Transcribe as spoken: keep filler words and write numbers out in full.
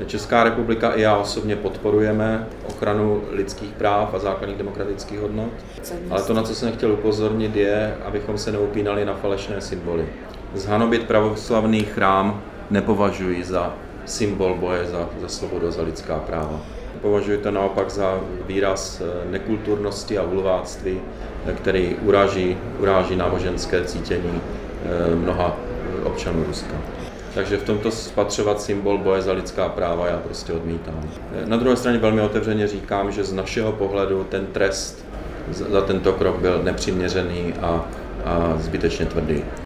Česká republika i já osobně podporujeme ochranu lidských práv a základních demokratických hodnot, ale to, na co jsem chtěl upozornit, je, abychom se neupínali na falešné symboly. Zhanobit pravoslavný chrám nepovažuji za symbol boje za, za svobodu, za lidská práva. Považuji to naopak za výraz nekulturnosti a hulváctví, který uráží, uráží náboženské cítění mnoha občanů Ruska. Takže v tomto spatřovat symbol boje za lidská práva já prostě odmítám. Na druhé straně velmi otevřeně říkám, že z našeho pohledu ten trest za tento krok byl nepřiměřený a, a zbytečně tvrdý.